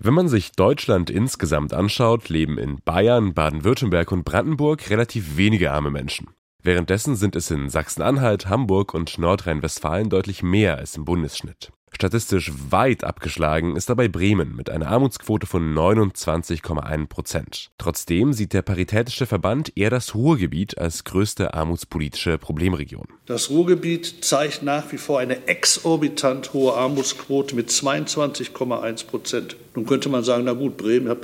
Wenn man sich Deutschland insgesamt anschaut, leben in Bayern, Baden-Württemberg und Brandenburg relativ wenige arme Menschen. Währenddessen sind es in Sachsen-Anhalt, Hamburg und Nordrhein-Westfalen deutlich mehr als im Bundesschnitt. Statistisch weit abgeschlagen ist dabei Bremen mit einer Armutsquote von 29,1%. Trotzdem sieht der Paritätische Verband eher das Ruhrgebiet als größte armutspolitische Problemregion. Das Ruhrgebiet zeigt nach wie vor eine exorbitant hohe Armutsquote mit 22,1%. Nun könnte man sagen, na gut, Bremen hat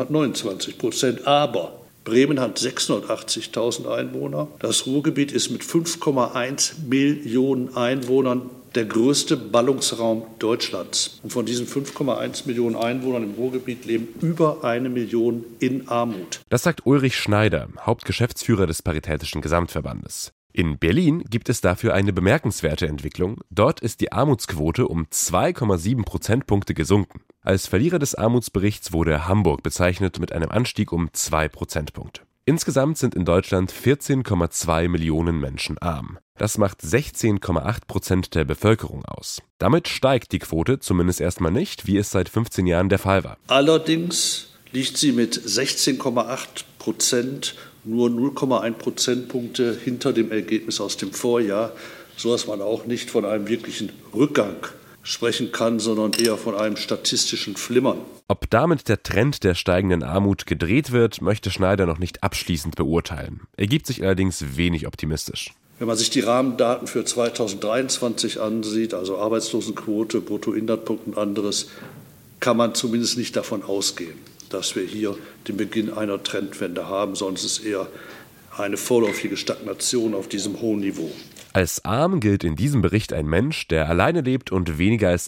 29%, aber Bremen hat 680.000 Einwohner. Das Ruhrgebiet ist mit 5,1 Millionen Einwohnern der größte Ballungsraum Deutschlands. Und von diesen 5,1 Millionen Einwohnern im Ruhrgebiet leben über 1 Million in Armut. Das sagt Ulrich Schneider, Hauptgeschäftsführer des Paritätischen Gesamtverbandes. In Berlin gibt es dafür eine bemerkenswerte Entwicklung. Dort ist die Armutsquote um 2,7 Prozentpunkte gesunken. Als Verlierer des Armutsberichts wurde Hamburg bezeichnet mit einem Anstieg um 2 Prozentpunkte. Insgesamt sind in Deutschland 14,2 Millionen Menschen arm. Das macht 16,8% der Bevölkerung aus. Damit steigt die Quote zumindest erstmal nicht, wie es seit 15 Jahren der Fall war. Allerdings liegt sie mit 16,8% nur 0,1 Prozentpunkte hinter dem Ergebnis aus dem Vorjahr, sodass man auch nicht von einem wirklichen Rückgang sprechen kann, sondern eher von einem statistischen Flimmern. Ob damit der Trend der steigenden Armut gedreht wird, möchte Schneider noch nicht abschließend beurteilen. Er gibt sich allerdings wenig optimistisch. Wenn man sich die Rahmendaten für 2023 ansieht, also Arbeitslosenquote, Bruttoinlandprodukt und anderes, kann man zumindest nicht davon ausgehen, dass wir hier den Beginn einer Trendwende haben, sonst ist es eher eine vorläufige Stagnation auf diesem hohen Niveau. Als arm gilt in diesem Bericht ein Mensch, der alleine lebt und weniger als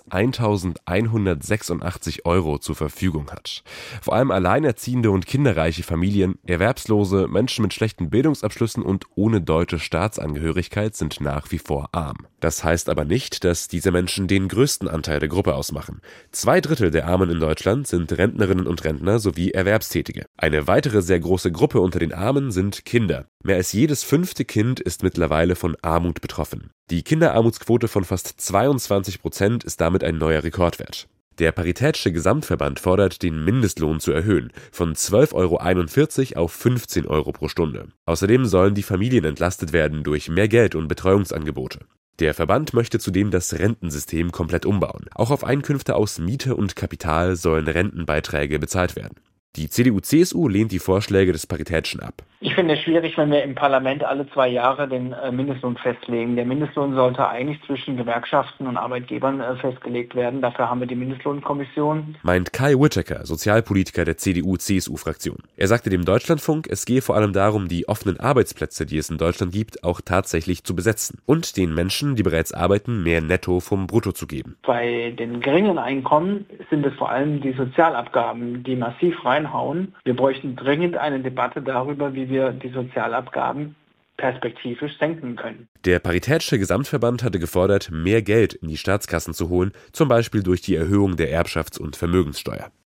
1.186 € zur Verfügung hat. Vor allem alleinerziehende und kinderreiche Familien, Erwerbslose, Menschen mit schlechten Bildungsabschlüssen und ohne deutsche Staatsangehörigkeit sind nach wie vor arm. Das heißt aber nicht, dass diese Menschen den größten Anteil der Gruppe ausmachen. 2/3 der Armen in Deutschland sind Rentnerinnen und Rentner sowie Erwerbstätige. Eine weitere sehr große Gruppe unter den Armen sind Kinder. Mehr als jedes 5. Kind ist mittlerweile von Armut betroffen. Die Kinderarmutsquote von fast 22% ist damit ein neuer Rekordwert. Der Paritätische Gesamtverband fordert, den Mindestlohn zu erhöhen, von 12,41 € auf 15 € pro Stunde. Außerdem sollen die Familien entlastet werden durch mehr Geld und Betreuungsangebote. Der Verband möchte zudem das Rentensystem komplett umbauen. Auch auf Einkünfte aus Miete und Kapital sollen Rentenbeiträge bezahlt werden. Die CDU/CSU lehnt die Vorschläge des Paritätischen ab. Ich finde es schwierig, wenn wir im Parlament alle 2 Jahre den Mindestlohn festlegen. Der Mindestlohn sollte eigentlich zwischen Gewerkschaften und Arbeitgebern festgelegt werden. Dafür haben wir die Mindestlohnkommission. Meint Kai Whittaker, Sozialpolitiker der CDU/CSU-Fraktion. Er sagte dem Deutschlandfunk, es gehe vor allem darum, die offenen Arbeitsplätze, die es in Deutschland gibt, auch tatsächlich zu besetzen und den Menschen, die bereits arbeiten, mehr Netto vom Brutto zu geben. Bei den geringen Einkommen sind es vor allem die Sozialabgaben, die massiv reinhauen. Wir bräuchten dringend eine Debatte darüber, wie wir die Sozialabgaben perspektivisch senken können. Der Paritätische Gesamtverband hatte gefordert, mehr Geld in die Staatskassen zu holen, zum Beispiel durch die Erhöhung der Erbschafts- und Vermögenssteuer.